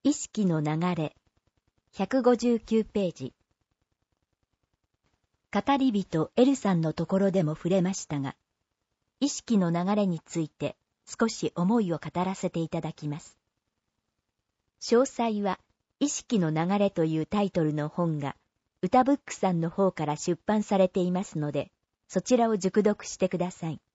意識の流れ、159ページ。語り人エルさんのところでも触れましたが、意識の流れについて少し思いを語らせていただきます。詳細は、意識の流れというタイトルの本が、歌ブックさんの方から出版されていますので、そちらを熟読してください。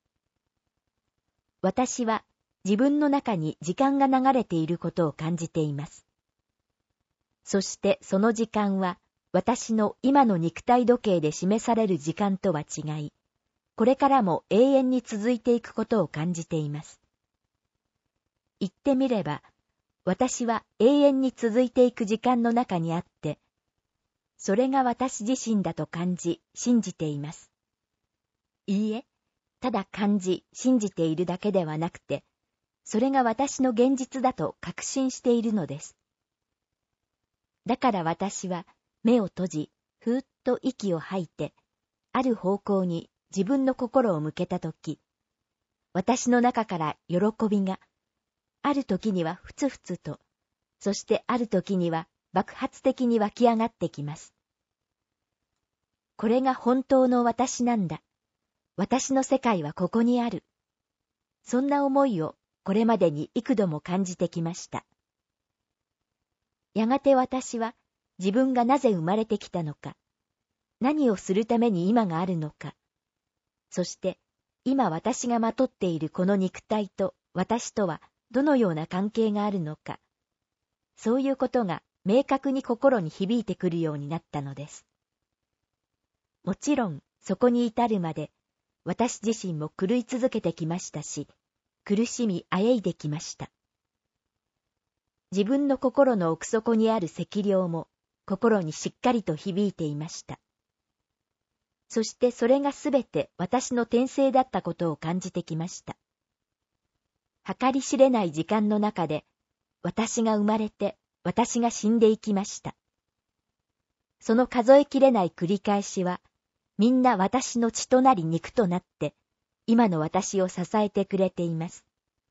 私は自分の中に時間が流れていることを感じています。そしてその時間は私の今の肉体時計で示される時間とは違い、これからも永遠に続いていくことを感じています。言ってみれば、私は永遠に続いていく時間の中にあって、それが私自身だと感じ、信じています。いいえ、ただ感じ、信じているだけではなくて、それが私の現実だと確信しているのです。だから私は目を閉じ、ふーっと息を吐いて、ある方向に自分の心を向けたとき、私の中から喜びが、ある時にはふつふつと、そしてある時には爆発的に湧き上がってきます。これが本当の私なんだ。私の世界はここにある。そんな思いをこれまでに幾度も感じてきました。やがて私は自分がなぜ生まれてきたのか、何をするために今があるのか、そして今私がまとっているこの肉体と私とはどのような関係があるのか、そういうことが明確に心に響いてくるようになったのです。もちろんそこに至るまで私自身も狂い続けてきましたし、苦しみあえいできました。自分の心の奥底にある寂寥も心にしっかりと響いていました。そしてそれがすべて私の転生だったことを感じてきました。計り知れない時間の中で、私が生まれて、私が死んでいきました。その数えきれない繰り返しは、みんな私の血となり肉となって、今の私を支えてくれています。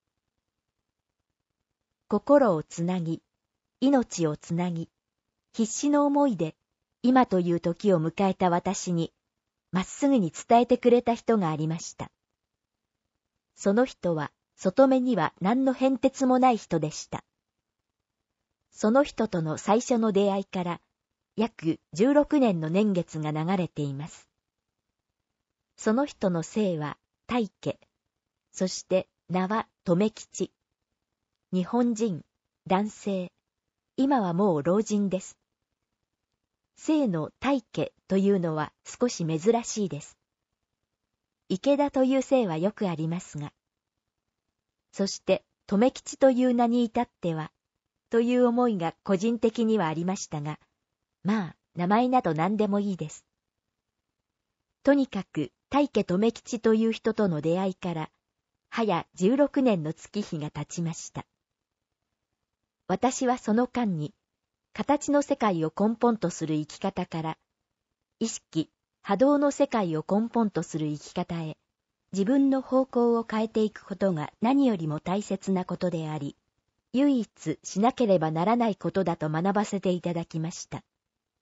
心をつなぎ、命をつなぎ、必死の思いで、今という時を迎えた私に、まっすぐに伝えてくれた人がありました。その人は、外目には何の変哲もない人でした。その人との最初の出会いから、約16年の年月が流れています。その人の姓は大家、そして名は留吉。日本人、男性、今はもう老人です。姓の大家というのは少し珍しいです。池田という姓はよくありますが、そして留吉という名に至っては、という思いが個人的にはありましたが、まあ、名前など何でもいいです。とにかく、大家留吉という人との出会いから、早16年の月日が経ちました。私はその間に、形の世界を根本とする生き方から、意識、波動の世界を根本とする生き方へ、自分の方向を変えていくことが何よりも大切なことであり、唯一しなければならないことだと学ばせていただきました。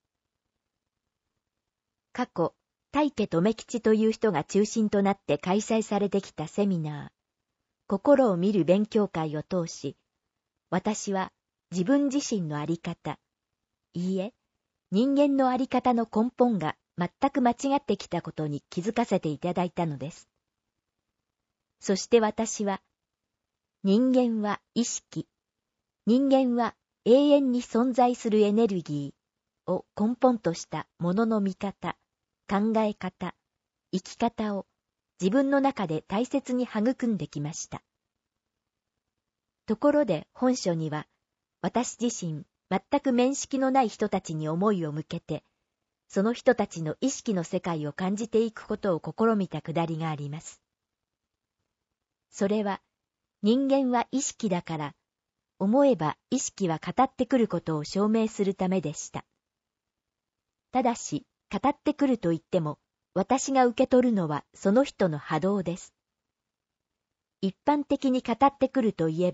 過去、大家留吉という人が中心となって開催されてきたセミナー、心を見る勉強会を通し、私は自分自身のあり方、いいえ、人間のあり方の根本が全く間違ってきたことに気づかせていただいたのです。そして私は、人間は意識、人間は永遠に存在するエネルギーを根本としたものの見方、考え方、生き方を自分の中で大切に育んできました。ところで本書には、私自身全く面識のない人たちに思いを向けて、その人たちの意識の世界を感じていくことを試みたくだりがあります。それは、人間は意識だから、思えば意識は語ってくることを証明するためでした。ただし、語ってくると言っても、私が受け取るのはその人の波動です。一般的に語ってくるといえば、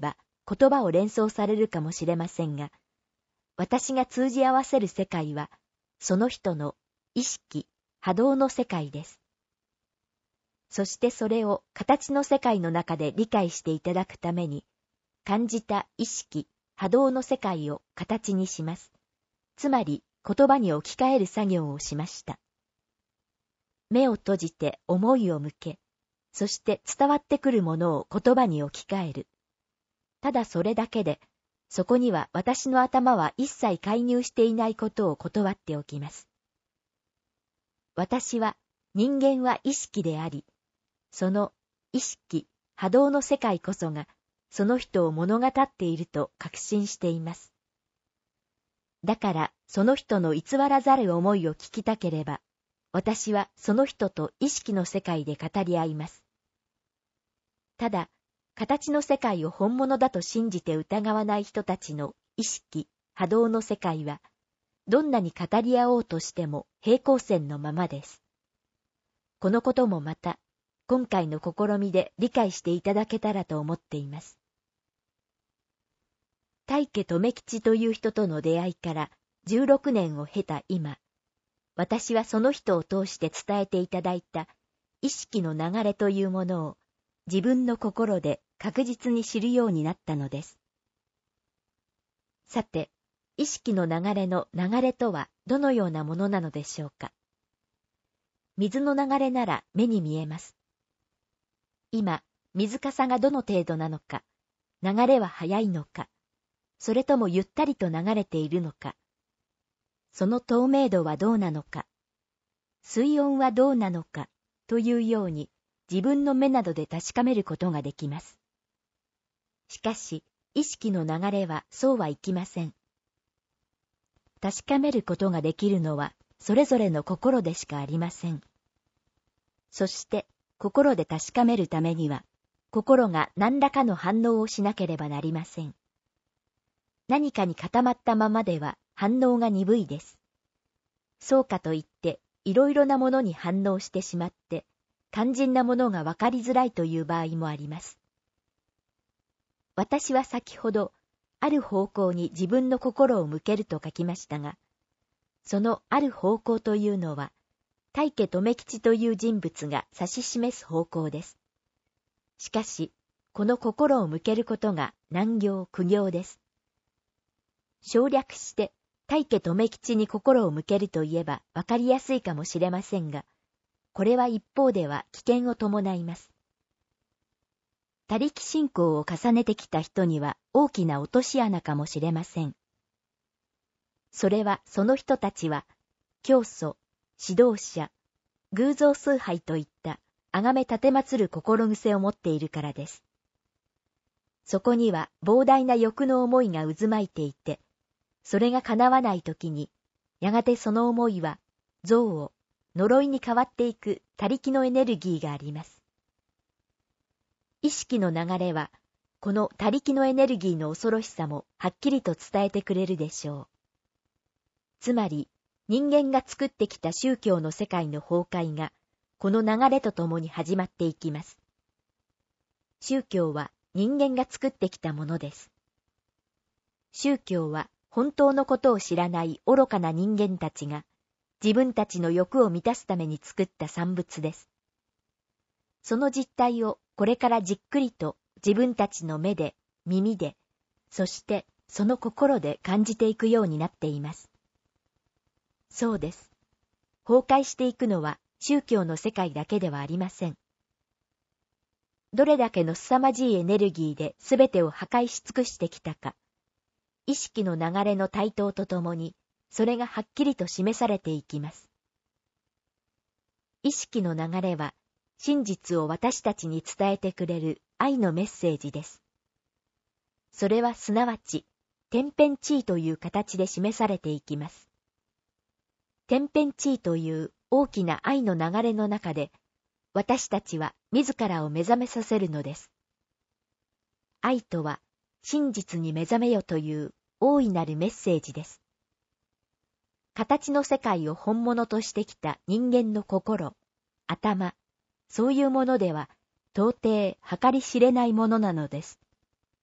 言葉を連想されるかもしれませんが、私が通じ合わせる世界は、その人の意識、波動の世界です。そしてそれを形の世界の中で理解していただくために、感じた意識、波動の世界を形にします。つまり言葉に置き換える作業をしました。目を閉じて思いを向け、そして伝わってくるものを言葉に置き換える。ただそれだけで、そこには私の頭は一切介入していないことを断っておきます。私は、人間は意識であり、その意識、波動の世界こそが、その人を物語っていると確信しています。だから、その人の偽らざる思いを聞きたければ、私はその人と意識の世界で語り合います。ただ、形の世界を本物だと信じて疑わない人たちの意識、波動の世界は、どんなに語り合おうとしても平行線のままです。このこともまた、今回の試みで理解していただけたらと思っています。大家留吉という人との出会いから16年を経た今、私はその人を通して伝えていただいた意識の流れというものを自分の心で確実に知るようになったのです。さて、意識の流れの流れとはどのようなものなのでしょうか。水の流れなら目に見えます。今、水かさがどの程度なのか、流れは速いのか、それともゆったりと流れているのか、その透明度はどうなのか、水温はどうなのかというように自分の目などで確かめることができます。しかし、意識の流れはそうはいきません。確かめることができるのはそれぞれの心でしかありません。そして心で確かめるためには、心が何らかの反応をしなければなりません。何かに固まったままでは反応が鈍いです。そうかといっていろいろなものに反応してしまって、肝心なものが分かりづらいという場合もあります。私は先ほど、ある方向に自分の心を向けると書きましたが、そのある方向というのは、大家留吉という人物が指し示す方向です。しかし、この心を向けることが難行苦行です。省略して、大家留吉に心を向けるといえば分かりやすいかもしれませんが、これは一方では危険を伴います。他力信仰を重ねてきた人には大きな落とし穴かもしれません。それはその人たちは、教祖、指導者、偶像崇拝といった崇め立て祀る心癖を持っているからです。そこには膨大な欲の思いが渦巻いていて、それが叶わないときに、やがてその思いは憎悪、呪いに変わっていく他力のエネルギーがあります。意識の流れは、この他力のエネルギーの恐ろしさもはっきりと伝えてくれるでしょう。つまり、人間が作ってきた宗教の世界の崩壊が、この流れとともに始まっていきます。宗教は人間が作ってきたものです。宗教は本当のことを知らない愚かな人間たちが、自分たちの欲を満たすために作った産物です。その実態をこれからじっくりと自分たちの目で、耳で、そしてその心で感じていくようになっています。そうです。崩壊していくのは宗教の世界だけではありません。どれだけの凄まじいエネルギーで全てを破壊し尽くしてきたか、意識の流れの台頭とともに、それがはっきりと示されていきます。意識の流れは、真実を私たちに伝えてくれる愛のメッセージです。それはすなわち、天変地異という形で示されていきます。天変地異という大きな愛の流れの中で、私たちは自らを目覚めさせるのです。愛とは、真実に目覚めよという大いなるメッセージです。形の世界を本物としてきた人間の心、頭、そういうものでは到底計り知れないものなのです。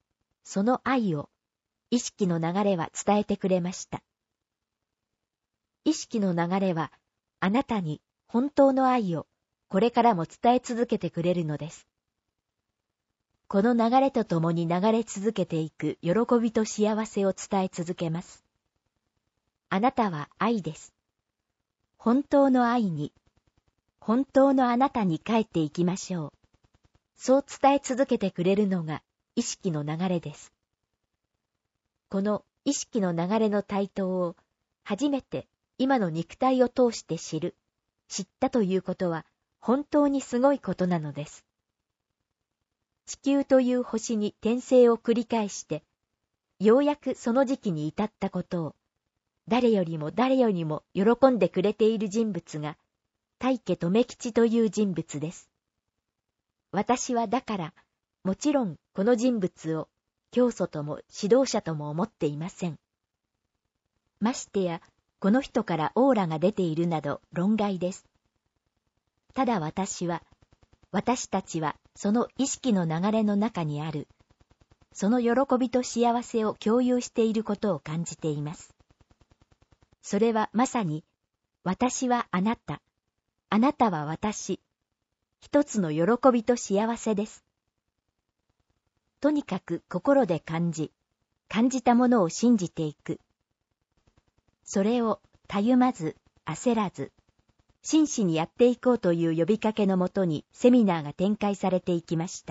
その愛を意識の流れは伝えてくれました。意識の流れはあなたに本当の愛をこれからも伝え続けてくれるのです。この流れとともに流れ続けていく喜びと幸せを伝え続けます。あなたは愛です。本当の愛に、本当のあなたに帰っていきましょう。そう伝え続けてくれるのが意識の流れです。この意識の流れの台頭を初めて今の肉体を通して知ったということは本当にすごいことなのです。地球という星に転生を繰り返して、ようやくその時期に至ったことを、誰よりも喜んでくれている人物が、大家留吉という人物です。私はだから、もちろんこの人物を教祖とも指導者とも思っていません。ましてや、この人からオーラが出ているなど論外です。ただ私たちはその意識の流れの中にある、その喜びと幸せを共有していることを感じています。それはまさに、私はあなた、あなたは私、一つの喜びと幸せです。とにかく心で感じたものを信じていく。それをたゆまず、焦らず、真摯にやっていこうという呼びかけのもとにセミナーが展開されていきました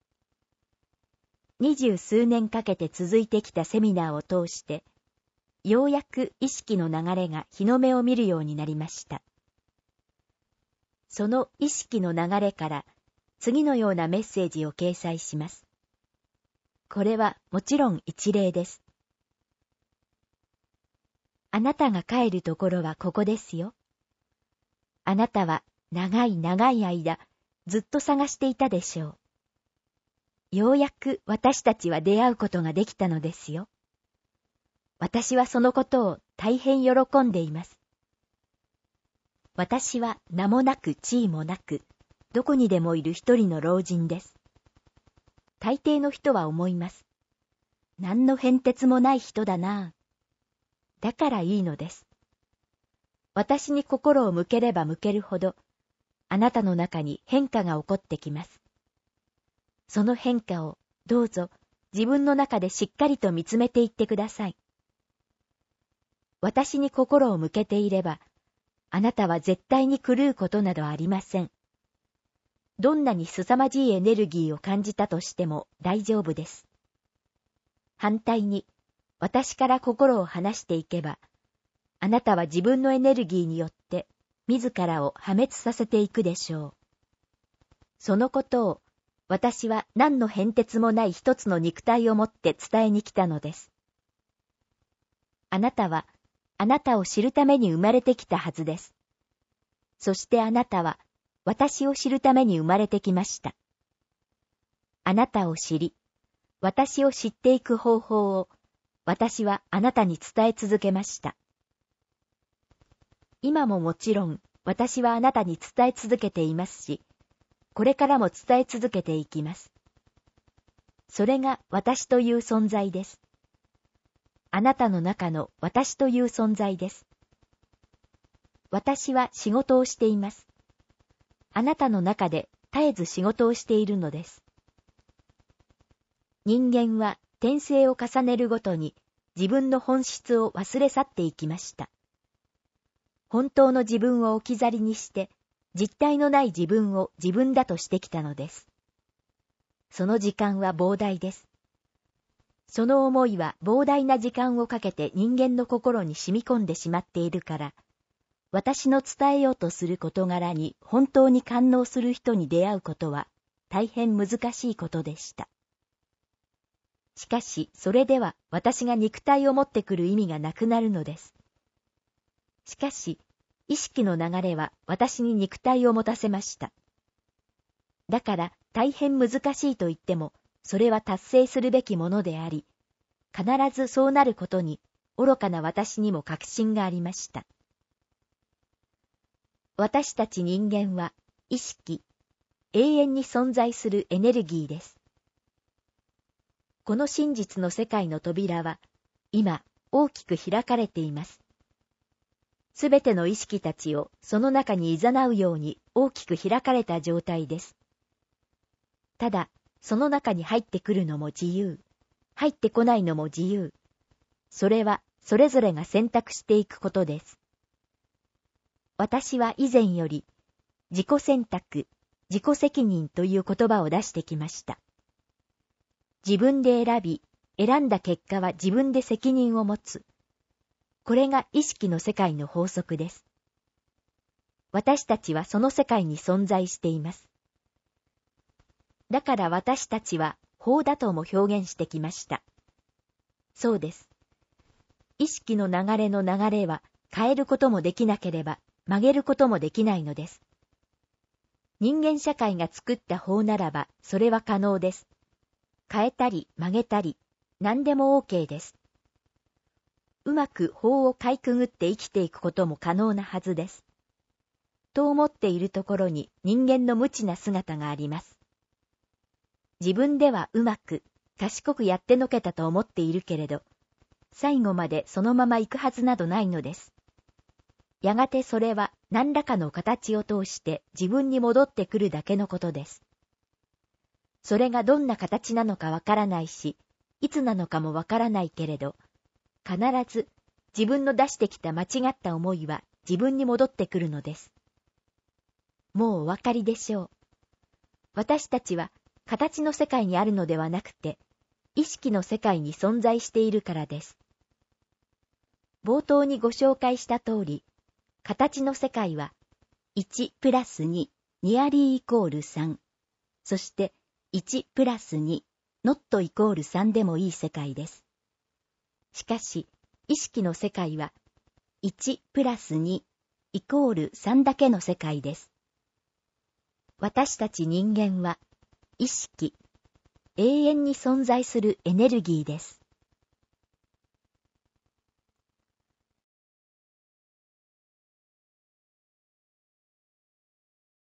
。20数年かけて続いてきたセミナーを通して、ようやく意識の流れが日の目を見るようになりました。その意識の流れから次のようなメッセージを掲載します。これはもちろん一例です。あなたが帰るところはここですよ。あなたは長い間ずっと探していたでしょう。ようやく私たちは出会うことができたのですよ。私はそのことを大変喜んでいます。私は名もなく地位もなく、どこにでもいる一人の老人です。大抵の人は思います。何の変哲もない人だなぁ。だからいいのです。私に心を向ければ向けるほど、あなたの中に変化が起こってきます。その変化をどうぞ自分の中でしっかりと見つめていってください。私に心を向けていれば、あなたは絶対に狂うことなどありません。どんなに凄まじいエネルギーを感じたとしても大丈夫です。反対に、私から心を離していけば、あなたは自分のエネルギーによって自らを破滅させていくでしょう。そのことを私は何の変哲もない一つの肉体を持って伝えに来たのです。あなたはあなたを知るために生まれてきたはずです。そしてあなたは私を知るために生まれてきました。あなたを知り、私を知っていく方法を私はあなたに伝え続けました。今ももちろん私はあなたに伝え続けていますし、これからも伝え続けていきます。それが私という存在です。あなたの中の私という存在です。私は仕事をしています。あなたの中で絶えず仕事をしているのです。人間は転生を重ねるごとに自分の本質を忘れ去っていきました。本当の自分を置き去りにして、実体のない自分を自分だとしてきたのです。その時間は膨大です。その思いは膨大な時間をかけて人間の心に染み込んでしまっているから、私の伝えようとする事柄に本当に感応する人に出会うことは大変難しいことでした。しかし、それでは私が肉体を持ってくる意味がなくなるのです。しかし、意識の流れは私に肉体を持たせました。だから大変難しいと言っても、それは達成するべきものであり、必ずそうなることに愚かな私にも確信がありました。私たち人間は意識、永遠に存在するエネルギーです。 この真実の世界の扉は、今、大きく開かれています。すべての意識たちをその中に誘うように大きく開かれた状態です。ただ、その中に入ってくるのも自由、入ってこないのも自由。それはそれぞれが選択していくことです。私は以前より、自己選択、自己責任という言葉を出してきました。自分で選び、選んだ結果は自分で責任を持つ。これが意識の世界の法則です。私たちはその世界に存在しています。だから私たちは法だとも表現してきました。そうです。意識の流れの流れは変えることもできなければ曲げることもできないのです。人間社会が作った法ならばそれは可能です。変えたり曲げたり何でも OK です。うまく法をかいくぐって生きていくことも可能なはずです。と思っているところに人間の無知な姿があります。自分ではうまく、賢くやってのけたと思っているけれど、最後までそのまま行くはずなどないのです。やがてそれは何らかの形を通して自分に戻ってくるだけのことです。それがどんな形なのかわからないし、いつなのかもわからないけれど、必ず自分の出してきた間違った思いは自分に戻ってくるのです。もうお分かりでしょう。私たちは形の世界にあるのではなくて、意識の世界に存在しているからです。冒頭にご紹介した通り、形の世界は1プラス2、ニアリーイコール3、そして1プラス2、ノットイコール3でもいい世界です。しかし、意識の世界は、1プラス2イコール3だけの世界です。私たち人間は、意識、永遠に存在するエネルギーです。